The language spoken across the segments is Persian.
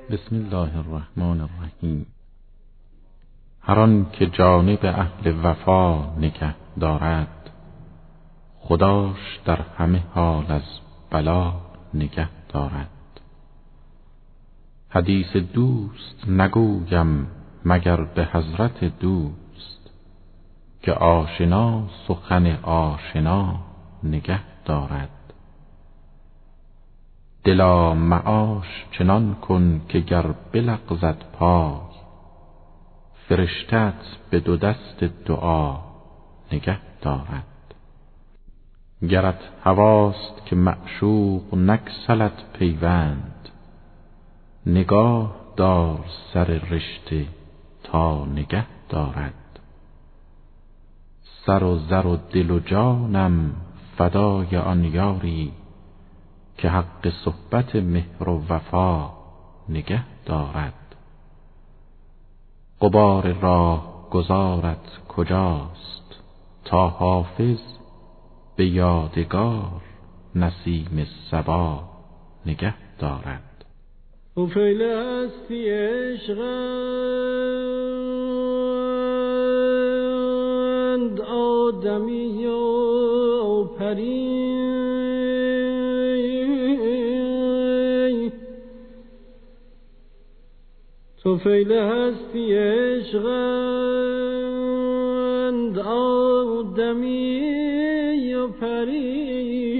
بسم الله الرحمن الرحیم. هر آن که جانب اهل وفا نگه دارد، خداش در همه حال از بلا نگه دارد. حدیث دوست نگویم مگر به حضرت دوست، که آشنا سخن آشنا نگه دارد. دلا معاش چنان کن که گر بلغزد پای، فرشته‌ات به دو دست دعا نگه دارد. گرت هواست که معشوق نگسلد پیوند، نگاه دار سر رشته تا نگه دارد. سر و زر و دل و جانم فدای آن یاری، که حق صحبت مهر و وفا نگه دارد. غبار راه گذارت کجاست تا حافظ به یادگار نسیم صبا نگه دارد. افیل هستی عشقند آدمی و پری، افیل هستی عشقند آدمی و پری.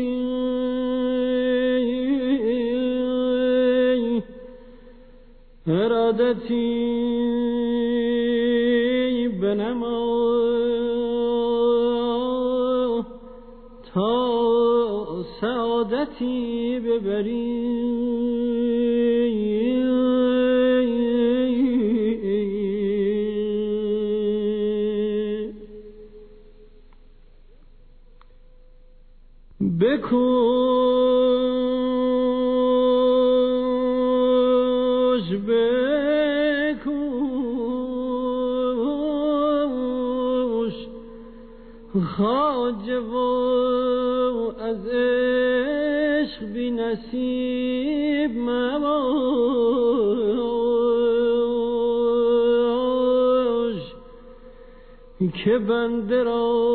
ارادتی بنما تا سعادتی ببری. بکوش بکوش خواجه و از عشق بی نصیب مباش، که بنده را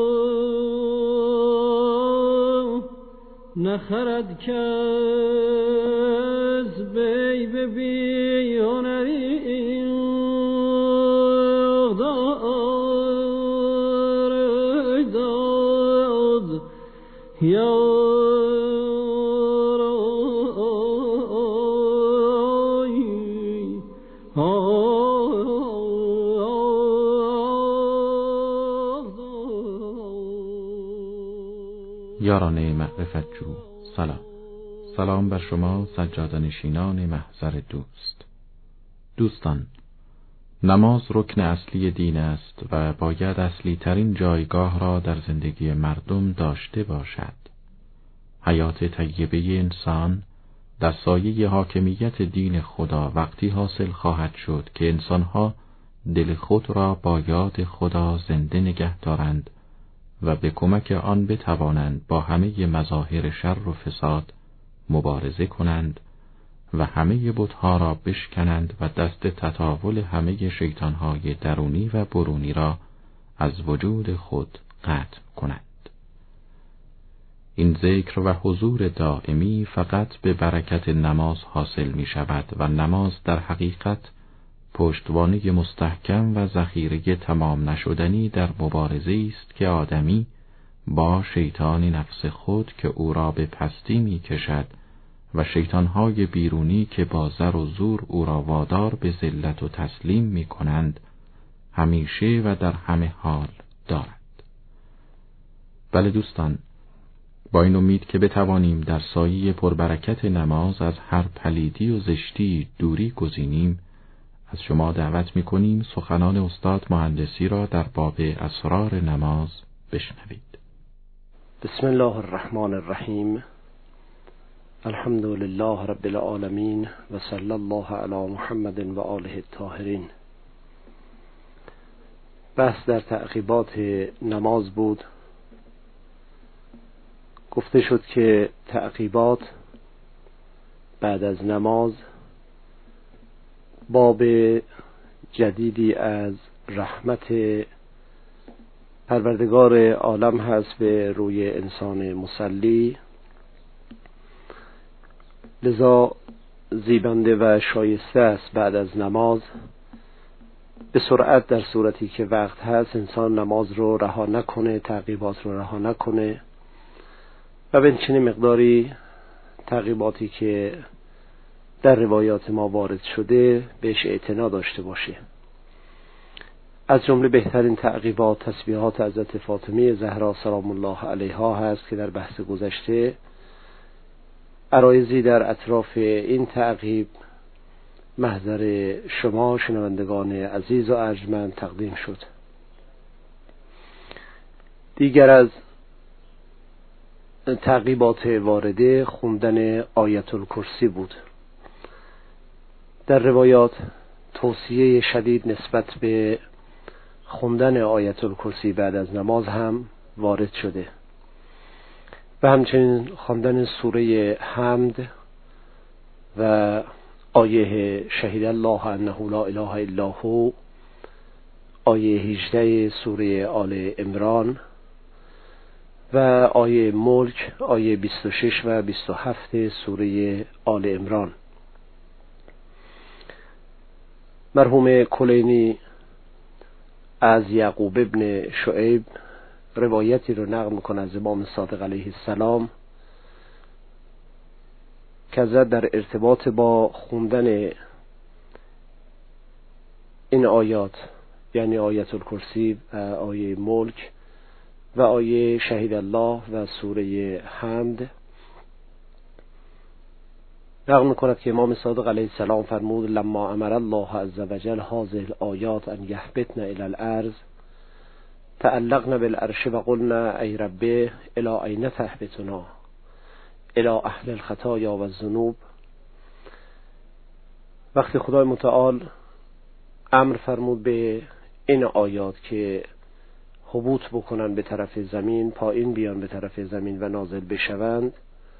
نخرد کس بی بی هنری. داد یا یاران معرفت جو، سلام بر شما سجاده‌نشینان محضر دوست. دوستان، نماز رکن اصلی دین است و باید اصلی ترین جایگاه را در زندگی مردم داشته باشد. حیات طیبه انسان در سایه حاکمیت دین خدا وقتی حاصل خواهد شد که انسانها دل خود را با یاد خدا زنده نگه دارند و به کمک آن بتوانند با همه مظاهر شر و فساد مبارزه کنند و همه بت‌ها را بشکنند و دست تطاول همه شیطان‌های درونی و برونی را از وجود خود قطع کنند. این ذکر و حضور دائمی فقط به برکت نماز حاصل می شود و نماز در حقیقت پشتوانه مستحکم و ذخیره تمام نشدنی در مبارزه است که آدمی با شیطان نفس خود که او را به پستی می کشد و شیطانهای بیرونی که با زر و زور او را وادار به ذلت و تسلیم می کنند همیشه و در همه حال دارد. بله دوستان، با این امید که بتوانیم در سایه پربرکت نماز از هر پلیدی و زشتی دوری گزینیم، از شما دعوت می‌کنیم سخنان استاد مهندسی را در باب اسرار نماز بشنوید. بسم الله الرحمن الرحیم. الحمد لله رب العالمین و صلی الله علی محمد و آله الطاهرین. بحث در تعقیبات نماز بود. گفته شد که تعقیبات بعد از نماز باب جدیدی از رحمت پروردگار عالم هست به روی انسان مصلی، لذا زیبنده و شایسته است بعد از نماز به سرعت در صورتی که وقت هست انسان نماز رو رها نکنه، تعقیبات رو رها نکنه و به چنین مقداری تعقیباتی که در روایات ما وارد شده بهش اعتنا داشته باشه. از جمله بهترین تعقیبات تسبیحات حضرت فاطمه زهرا سلام الله علیها هست که در بحث گذشته عرایضی در اطراف این تعقیب محضر شما شنوندگان عزیز و ارجمند تقدیم شد. دیگر از تعقیبات وارده خوندن آیت الکرسی بود. در روایات توصیه شدید نسبت به خوندن آیت الکرسی بعد از نماز هم وارد شده و همچنین خواندن سوره حمد و آیه شهید الله انه لا اله الا هو، آیه 18 سوره آل عمران و آیه ملک، آیه 26 و 27 سوره آل عمران. مرحوم کلینی از یعقوب ابن شعیب روایتی رو نقل میکنه از امام صادق علیه السلام که در ارتباط با خوندن این آیات، یعنی آیت الکرسی و آیه ملک و آیه شهید الله و سوره حمد، نقل میکند که امام صادق علیه السلام فرمود لما امر الله عز وجل هذه الآیات ان یهبطن الی الارض تعلقنا بالعرش و قلنا ای ربی الی این تهبطنا الی اهل الخطایا و الذنوب. وقتی خدای متعال امر فرمود به این آیات که هبوط بکنن به طرف زمین، پایین بیان به طرف زمین و نازل بشوند،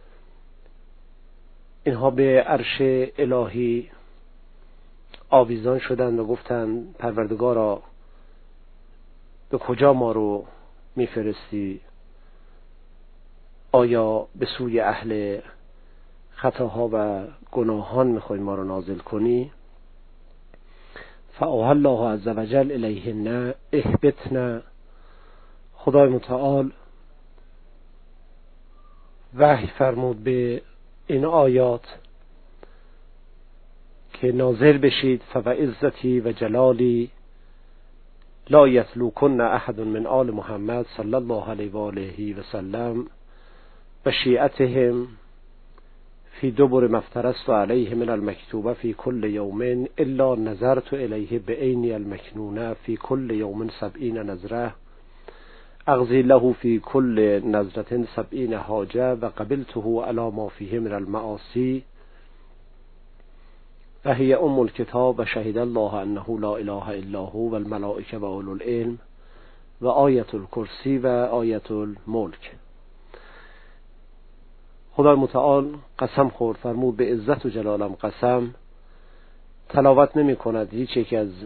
اینها به عرش الهی آویزان شدند و گفتند پروردگارا به کجا ما رو میفرستی؟ آیا به سوی اهل خطاها و گناهان میخوای ما رو نازل کنی؟ فاوحی الله عز وجل الیهن اهبطن. خدای متعال وحی فرمود به این آیات که نازل بشید فوعزتی و جلالی لا یتلوکن احد من آل محمد صلی الله علیه و آله و سلم و شیعتهم فی دبر مفترست علیه من المکتوبه فی کل یوم الا نظرت الیه بعینی المکنونه فی کل یوم 70 نظره اغذی له فی کل نظرة 70 حاجه و قبلته علی ما فیه من المعاصی و هی ام الکتاب و شهید الله انه لا اله الا هو و الملائکه و اولو العلم و آیت الکرسی و آیت الملک. خدای متعال قسم خورد فرمود به عزت و جلالم قسم، تلاوت نمی کند هیچ یک از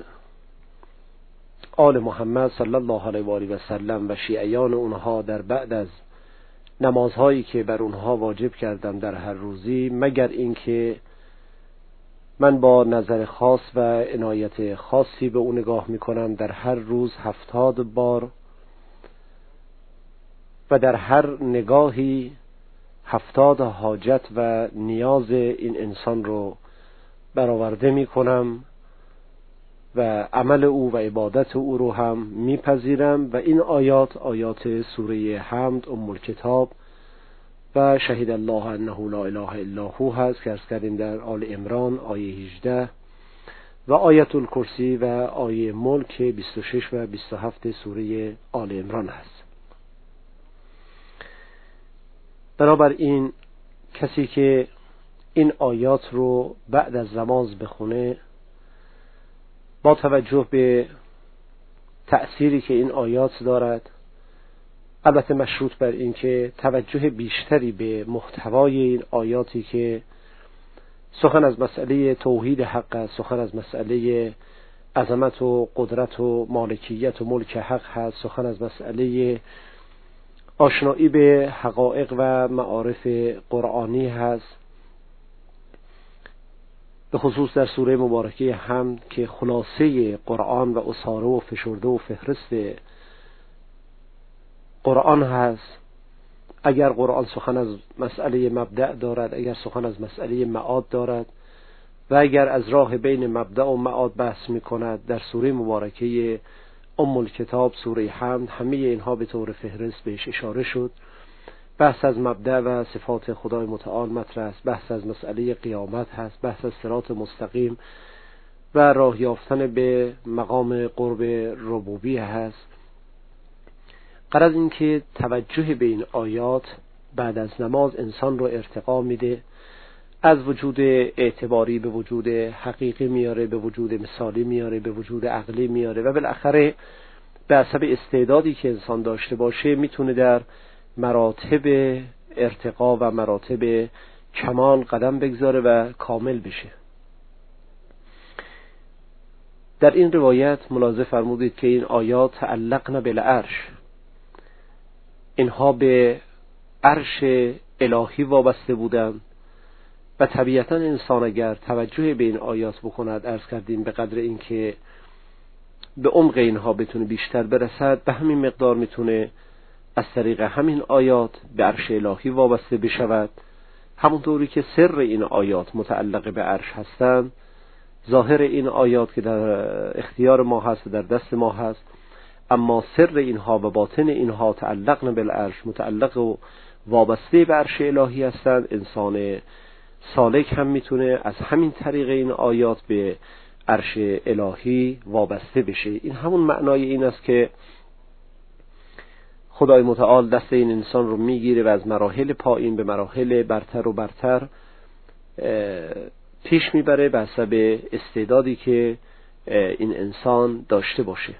آل محمد صلی الله علیه و آله و سلم و شیعیان اونها در بعد از نمازهایی که بر اونها واجب کردم در هر روزی، مگر اینکه من با نظر خاص و عنایت خاصی به اون نگاه میکنم در هر روز 70 بار و در هر نگاهی 70 حاجت و نیاز این انسان رو برآورده میکنم و عمل او و عبادت او رو هم میپذیرم و این آیات سوره حمد ام الکتاب و شهید الله انه لا اله الا هو هست که عرض کردیم در آل عمران آیه 18 و آیت الکرسی و آیه ملک 26 و 27 سوره آل عمران هست. بنابراین کسی که این آیات رو بعد از نماز بخونه با توجه به تأثیری که این آیات دارد، البته مشروط بر این که توجه بیشتری به محتوای این آیاتی که سخن از مسئله توحید حق است، سخن از مسئله عظمت و قدرت و مالکیت و ملک حق هست، سخن از مسئله آشنایی به حقایق و معارف قرآنی هست، به خصوص در سوره مبارکه حمد که خلاصه قرآن و اساره و فشرده و فهرست قرآن هست. اگر قرآن سخن از مسئله مبدأ دارد، اگر سخن از مسئله معاد دارد و اگر از راه بین مبدأ و معاد بحث می کند، در سوره مبارکه ام الکتاب سوره حمد همه اینها به طور فهرست بهش اشاره شد. بحث از مبدأ و صفات خدای متعال مطرح است، بحث از مسئله قیامت هست، بحث از صراط مستقیم و راه یافتن به مقام قرب ربوبیه هست. غرض این که توجه به این آیات بعد از نماز انسان رو ارتقا میده، از وجود اعتباری به وجود حقیقی میاره، به وجود مثالی میاره، به وجود عقلی میاره و بالاخره به حسب استعدادی که انسان داشته باشه میتونه در مراتب ارتقا و مراتب کمال قدم بگذاره و کامل بشه. در این روایت ملاحظه فرمودید که این آیات تعلقن بالعرش، اینها به عرش الهی وابسته بودند و طبیعتا انسان اگر توجه به این آیات بکند، عرض کردیم به قدر اینکه به عمق اینها بتونه بیشتر برسد، به همین مقدار میتونه از طریق همین آیات به عرش الهی وابسته بشود. همونطوری که سر این آیات متعلق به عرش هستند، ظاهر این آیات که در اختیار ما هست و در دست ما هست، اما سر اینها و باطن اینها تعلقن بالعرش، متعلق و وابسته به عرش الهی هستند. انسان سالک هم میتونه از همین طریق این آیات به عرش الهی وابسته بشه. این همون معنای این است که خدای متعال دست این انسان رو میگیره و از مراحل پایین به مراحل برتر و برتر پیش میبره به حسب استعدادی که این انسان داشته باشه.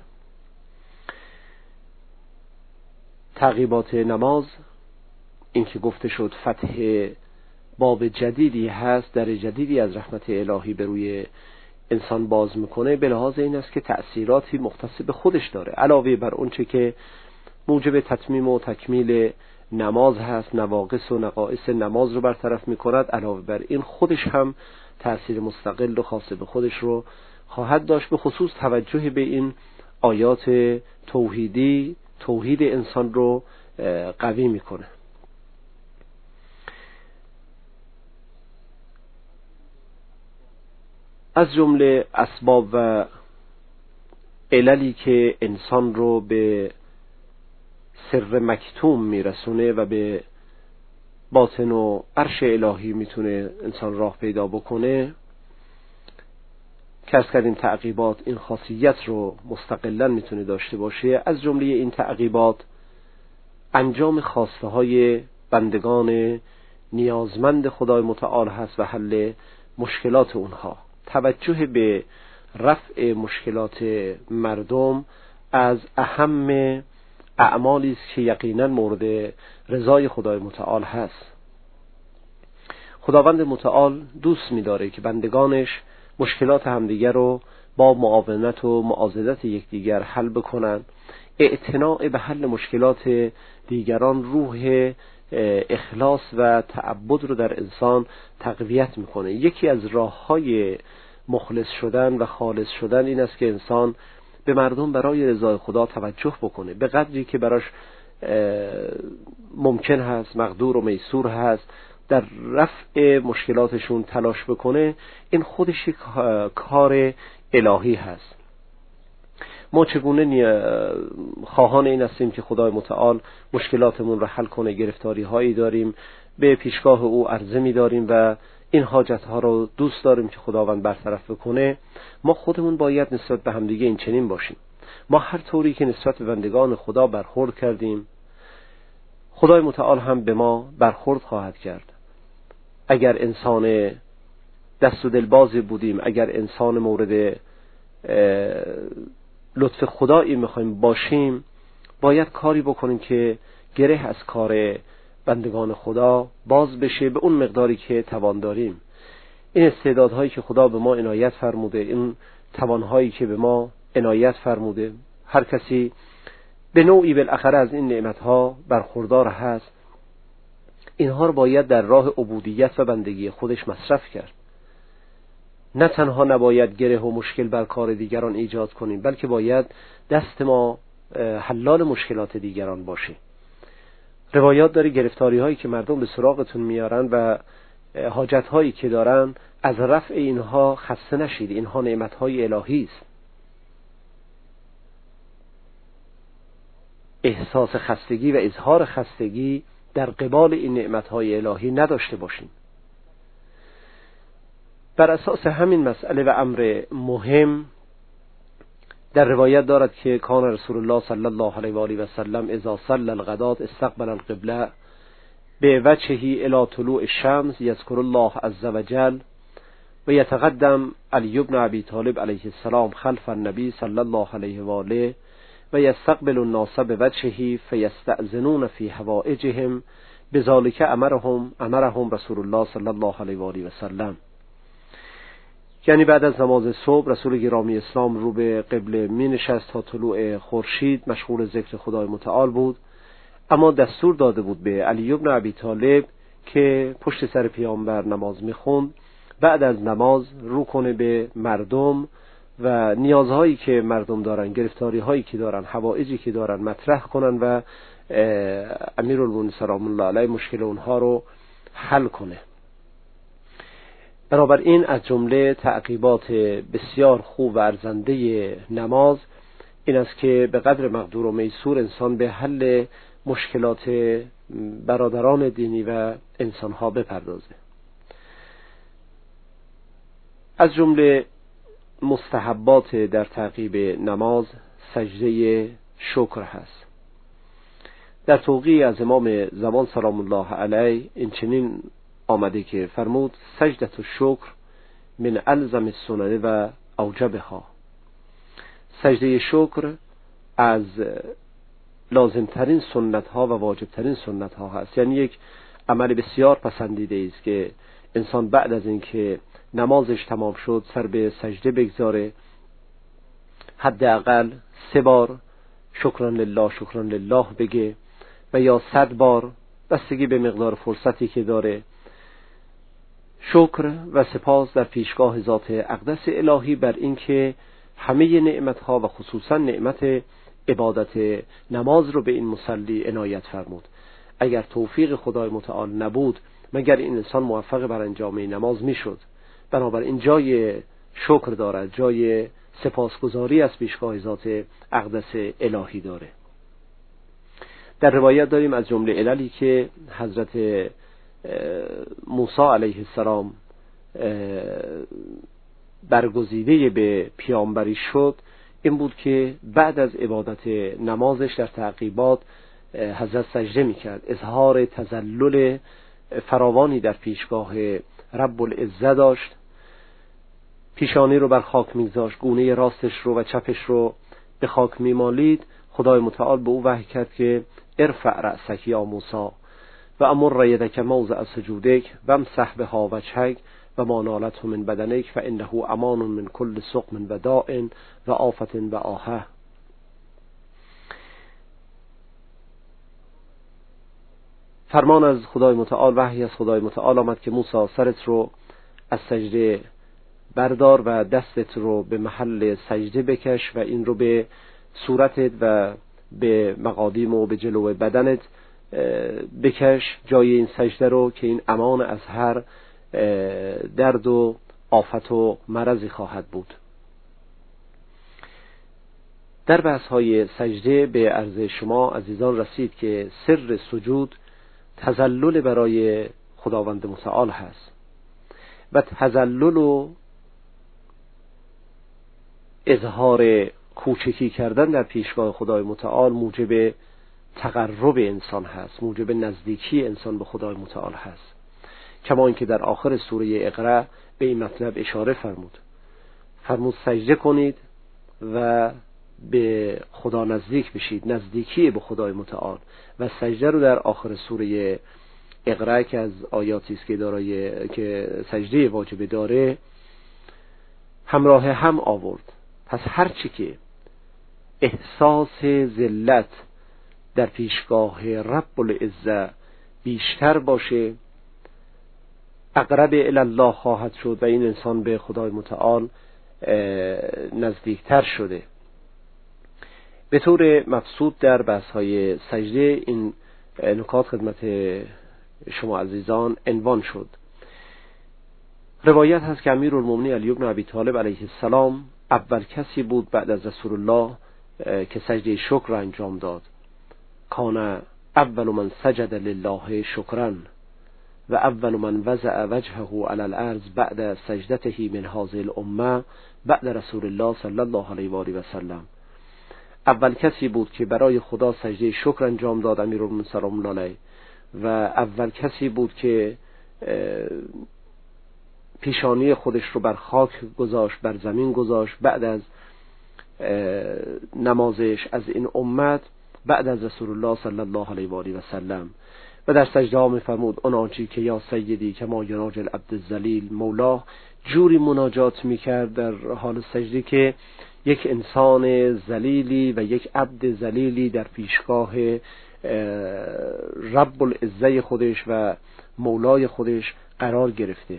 تعقیبات نماز، این که گفته شد فتح باب جدیدی هست، در جدیدی از رحمت الهی به روی انسان باز میکنه، به لحاظ این است که تأثیراتی مختص به خودش داره، علاوه بر اون چه که موجب تتمیم و تکمیل نماز هست، نواقص و نقائص نماز رو برطرف میکند، علاوه بر این خودش هم تأثیر مستقل و خاص به خودش رو خواهد داشت، به خصوص توجه به این آیات توحیدی توحید انسان رو قوی میکنه. از جمله اسباب و عللی که انسان رو به سر مکتوم میرسونه و به باطن و عرش الهی میتونه انسان راه پیدا بکنه، که از کردیم تعقیبات این خاصیت رو مستقلاً میتونه داشته باشه. از جمله این تعقیبات انجام خواسته های بندگان نیازمند خدای متعال هست و حل مشکلات اونها. توجه به رفع مشکلات مردم از اهم اعمالی است که یقینا مورد رضای خدای متعال هست. خداوند متعال دوست می‌داره که بندگانش مشکلات همدیگر رو با معاونت و معاضدت یکدیگر حل بکنن. اعتناء به حل مشکلات دیگران روح اخلاص و تعبد رو در انسان تقویت میکنه. یکی از راه‌های مخلص شدن و خالص شدن این است که انسان به مردم برای رضای خدا توجه بکنه، به قدری که براش ممکن هست، مقدور و میسور هست، در رفع مشکلاتشون تلاش بکنه. این خودش یک کار الهی هست. ما چگونه خواهان این هستیم که خدای متعال مشکلاتمون رو حل کنه، گرفتاری هایی داریم، به پیشگاه او عرضه می داریم و این حاجت ها رو دوست داریم که خداوند برطرف بکنه. ما خودمون باید نسبت به همدیگه این چنین باشیم. ما هر طوری که نسبت به بندگان خدا برخورد کردیم، خدای متعال هم به ما برخورد خواهد کرد. اگر انسان دست و دلبازی بودیم، اگر انسان مورد لطف خدایی میخوایم باشیم، باید کاری بکنیم که گره از کار بندگان خدا باز بشه به اون مقداری که توان داریم. این استعدادهایی که خدا به ما عنایت فرموده، این توانهایی که به ما عنایت فرموده، هر کسی به نوعی بالاخره از این نعمتها برخوردار هست، اینها رو باید در راه عبودیت و بندگی خودش مصرف کرد. نه تنها نباید گره و مشکل بر کار دیگران ایجاد کنیم، بلکه باید دست ما حلال مشکلات دیگران باشه. روایات داره گرفتاری هایی که مردم به سراغتون میارن و حاجت هایی که دارن، از رفع اینها خسته نشید، اینها نعمت های الهی است. احساس خستگی و اظهار خستگی در قبال این نعمت های الهی نداشته باشیم. بر اساس همین مسئله و امر مهم در روایت دارد که کان رسول الله صلی الله علیه و آله و سلم اذا صلى الغداة استقبل القبله بوجهه الى طلوع الشمس یذکر الله عز وجل و یتقدم علی بن ابی طالب علیه السلام خلف النبی صلی الله علیه و آله و یستقبل الناس بوجهه فیستأذنون فی حوائجهم بذلک امرهم رسول الله صلی الله علیه و آله و سلم. یعنی بعد از نماز صبح رسول گرامی اسلام رو به قبله می نشست تا طلوع خورشید، مشغول ذکر خدای متعال بود، اما دستور داده بود به علی بن ابی طالب که پشت سر پیامبر نماز می خوند، بعد از نماز رو کنه به مردم و نیازهایی که مردم دارن، گرفتاری هایی که دارن، حوائجی که دارن مطرح کنن و امیرالمومنین سلام الله علیه مشکل اونها رو حل کنه. بنابراین از جمله تعقیبات بسیار خوب و ارزنده نماز این است که به قدر مقدور و میسور انسان به حل مشکلات برادران دینی و انسانها بپردازه. از جمله مستحبات در تعقیب نماز سجده شکر هست. در توقیع از امام زمان سلام الله علیه این چنین آمده که فرمود سجدت الشکر من الزم السنن و اوجبها. سجده شکر از لازمترین سنت ها و واجبترین سنت ها هست، یعنی یک عمل بسیار پسندیده است که انسان بعد از اینکه نمازش تمام شد سر به سجده بگذاره، حداقل 3 بار شکران لله بگه و یا 100 بار، بستگی به مقدار فرصتی که داره. شکر و سپاس در پیشگاه ذات اقدس الهی بر اینکه همه نعمتها و خصوصا نعمت عبادت نماز رو به این مصلی عنایت فرمود. اگر توفیق خدای متعال نبود مگر این انسان موفق بر انجام نماز میشد. بنابراین جای شکر دارد، جای سپاسگزاری از پیشگاه ذات اقدس الهی داره. در روایت داریم از جمله عللی که حضرت موسی علیه السلام برگزیده به پیامبری شد این بود که بعد از عبادت نمازش در تعقیبات حضرت سجده میکرد، اظهار تذلل فراوانی در پیشگاه رب العزه داشت، پیشانی رو بر خاک میگذاشت، گونه راستش رو و چپش رو به خاک میمالید. خدای متعال به او وحی کرد که ارفع رأسک یا موسی و امر یدک موضع سجودک و امسح بها وجهک و ما نالته من بدنک فانه امان من کل سقم و داء و آفت و آهه. فرمان از خدای متعال، وحی از خدای متعال آمد که موسی سرت رو از سجده بردار و دستت رو به محل سجده بکش و این رو به صورتت و به مقادیم و به جلو بدنت بکش، جای این سجده رو، که این امان از هر درد و آفت و مرضی خواهد بود. در بحث های سجده به عرض شما عزیزان رسید که سر سجود تذلل برای خداوند متعال هست و تذلل و اظهار کوچکی کردن در پیشگاه خدای متعال موجب تقرب انسان هست، موجب نزدیکی انسان به خدای متعال هست، کما اینکه در آخر سوره اقرا به این مطلب اشاره فرمود سجده کنید و به خدا نزدیک بشید، نزدیکی به خدای متعال. و سجده رو در آخر سوره اقرا که از آیاتی است که سجده واجب داره همراه هم آورد. پس هر چی که احساس ذلت در پیشگاه رب العزه بیشتر باشه اقرب الی الله خواهد شد و این انسان به خدای متعال نزدیکتر شده. به طور مبسوط در بحث‌های سجده این نکات خدمت شما عزیزان عنوان شد. روایت هست که امیرالمومنین علی بن ابی طالب علیه السلام اول کسی بود بعد از رسول الله که سجده شکر را انجام داد. کان اول من سجد لله شکرا و اول من وضع وجهه علی الارض بعد سجدته من هذه الامه بعد رسول الله صلی الله علیه و آله و سلم. اول کسی بود که برای خدا سجده شکر انجام داد امیرالمومنین سلام الله علیه، و اول کسی بود که پیشانی خودش رو بر خاک گذاشت، بر زمین گذاشت بعد از نمازش از این امت بعد از رسول الله صلی الله علیه و آله و سلم. و در سجده ها می‌فرمود آنچه که یا سیدی کما یناجی العبد الذلیل مولاه، جوری مناجات می‌کرد در حال سجده که یک انسان ذلیلی و یک عبد ذلیلی در پیشگاه رب العزه خودش و مولای خودش قرار گرفته.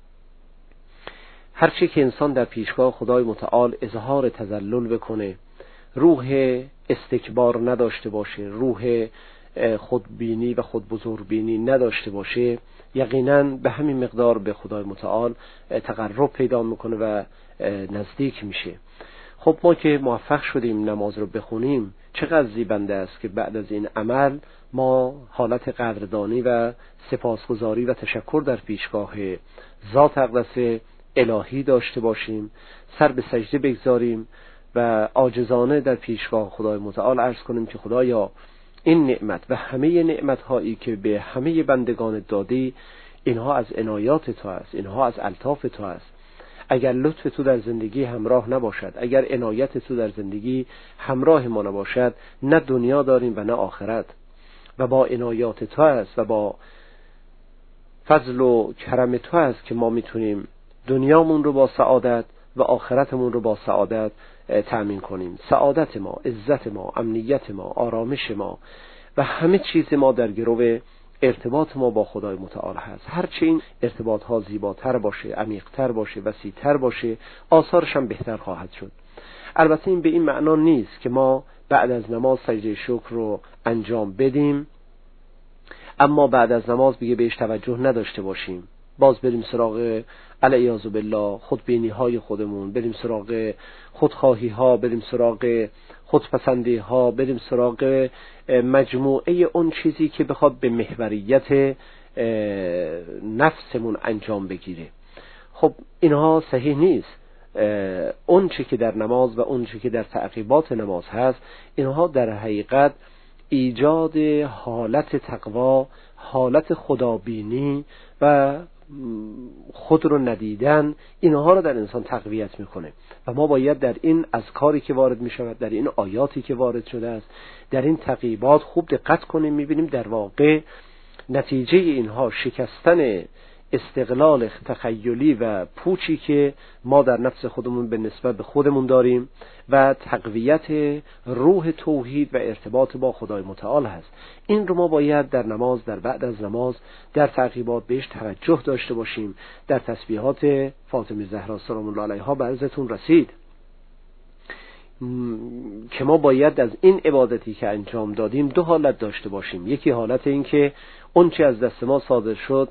هرچی که انسان در پیشگاه خدای متعال اظهار تذلل بکنه، روح استکبار نداشته باشه، روح خودبینی و خود بزرگبینی نداشته باشه، یقینا به همین مقدار به خدای متعال تقرب پیدا میکنه و نزدیک میشه. خب ما که موفق شدیم نماز رو بخونیم، چقدر زیبنده است که بعد از این عمل ما حالت قدردانی و سپاسگزاری و تشکر در پیشگاه ذات اقدس الهی داشته باشیم، سر به سجده بگذاریم و عاجزانه در پیشگاه خدای متعال عرض کنیم که خدایا این نعمت و همه نعمت‌هایی که به همه بندگان دادی اینها از عنایات تو است، اینها از الطاف تو است. اگر لطف تو در زندگی همراه نباشد، اگر عنایت تو در زندگی همراه ما نباشد، نه دنیا داریم و نه آخرت. و با عنایات تو است و با فضل و کرم تو است که ما میتونیم دنیامون رو با سعادت و آخرتمون رو با سعادت تأمین کنیم. سعادت ما، عزت ما، امنیت ما، آرامش ما و همه چیز ما در گرو ارتباط ما با خدای متعال هست. هرچه این ارتباط ها زیباتر باشه، عمیق‌تر باشه، وسیع‌تر باشه، آثارش هم بهتر خواهد شد. البته این به این معنا نیست که ما بعد از نماز سجده شکر رو انجام بدیم اما بعد از نماز دیگه بهش توجه نداشته باشیم، باز بریم سراغ علیاذ بالله خودبینی های خودمون، بریم سراغ خودخواهی ها، بریم سراغ خودپسندی ها، بریم سراغ مجموعه اون چیزی که بخواد به محوریت نفسمون انجام بگیره. خب اینها صحیح نیست. اون چی که در نماز و اون چی که در تعقیبات نماز هست، اینها در حقیقت ایجاد حالت تقوا، حالت خدابینی و خود رو ندیدن، اینها رو در انسان تقویت میکنه. و ما باید در این اذکاری که وارد میشود، در این آیاتی که وارد شده است، در این تعقیبات خوب دقت کنیم. میبینیم در واقع نتیجه اینها شکستن استقلال تخیلی و پوچی که ما در نفس خودمون به نسبت به خودمون داریم و تقویت روح توحید و ارتباط با خدای متعال هست. این رو ما باید در نماز، در بعد از نماز، در تعقیبات بهش توجه داشته باشیم. در تسبیحات فاطمه زهرا سلام الله علیها به عرضتون رسید که ما باید از این عبادتی که انجام دادیم دو حالت داشته باشیم. یکی حالت این که اون چی از دست ما صادر شد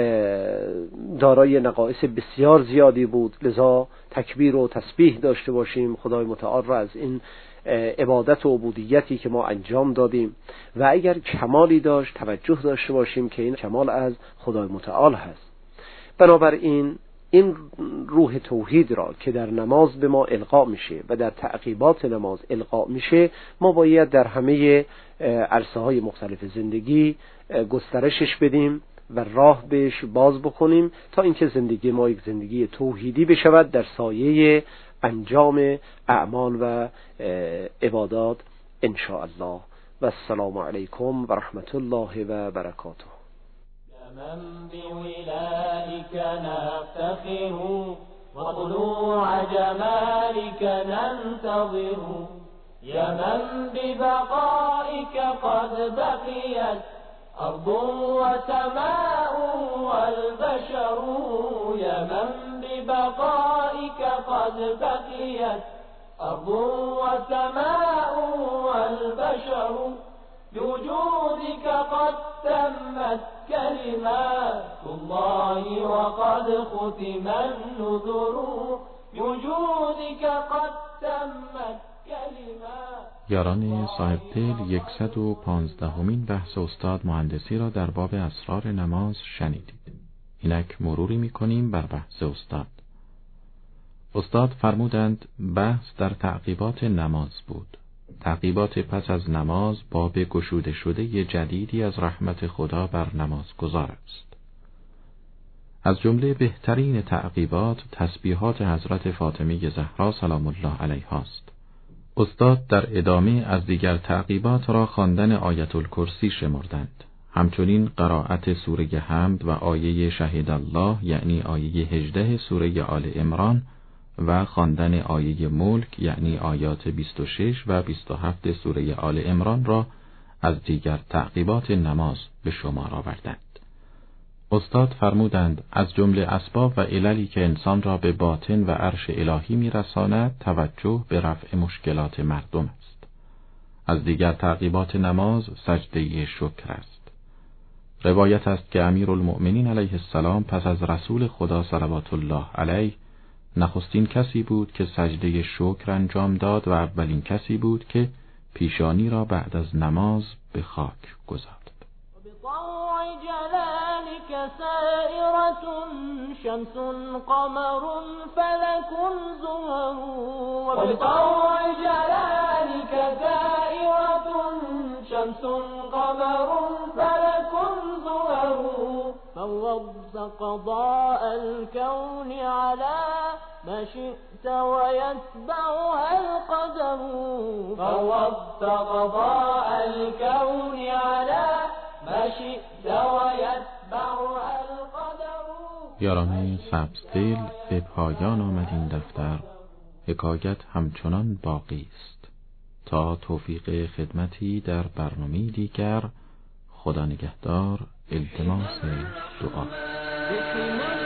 دارای نقائص بسیار زیادی بود، لذا تکبیر و تسبیح داشته باشیم خدای متعال را از این عبادت و عبودیتی که ما انجام دادیم، و اگر کمالی داشت توجه داشته باشیم که این کمال از خدای متعال هست. بنابراین این روح توحید را که در نماز به ما القا میشه و در تعقیبات نماز القا میشه، ما باید در همه عرصه های مختلف زندگی گسترشش بدیم و راه بهش باز بکنیم تا اینکه زندگی ما یک زندگی توحیدی بشود در سایه انجام اعمال و عبادات ان شاء الله. و السلام علیکم و رحمت الله و برکاته. من بولائك نفتخر وطلوع جمالك ننتظر يا من ببقائك قد بقيت أرض وسماء والبشر يا من ببقائك قد بقيت أرض وسماء والبشر بوجودك قد تمت كلمات الله وقد ختم النذر بوجودك قد تمت كلمات. یاران صاحب دل 115مین بحث استاد مهندسی را در باب اسرار نماز شنیدید. اینک مروری می‌کنیم بر بحث استاد. استاد فرمودند بحث در تعقیبات نماز بود. تعقیبات پس از نماز باب گشوده شده جدیدی از رحمت خدا بر نمازگزار است. از جمله بهترین تعقیبات تسبیحات حضرت فاطمه زهرا سلام الله علیها است. استاد در ادامه از دیگر تعقیبات را خواندن آیت الکرسی شمردند. همچنین قرائت سوره حمد و آیه شهید الله یعنی آیه 18 سوره آل عمران و خواندن آیه ملک یعنی آیات 26 و 27 سوره آل عمران را از دیگر تعقیبات نماز به شمار آوردند. استاد فرمودند از جمله اسباب و عللی که انسان را به باطن و عرش الهی میرساند توجه به رفع مشکلات مردم است. از دیگر تعقیبات نماز سجده شکر است. روایت است که امیرالمؤمنین علیه السلام پس از رسول خدا صلوات الله علیه نخستین کسی بود که سجده شکر انجام داد و اولین کسی بود که پیشانی را بعد از نماز به خاک گذارد. بطوع جلالك سائرة شمس قمر فلك زهر وبطوع جلالك سائرة شمس قمر فلك زهر فوضت قضاء الكون على ما شئت ويتبعها القدر فوضت قضاء الكون على ما شئت ويتبعها القدر. یاران سبزدل به پایان آمد این دفتر. حکایت همچنان باقی است. تا توفیق خدمتی در برنامه دیگر، خدا نگهدار. التماس دعا.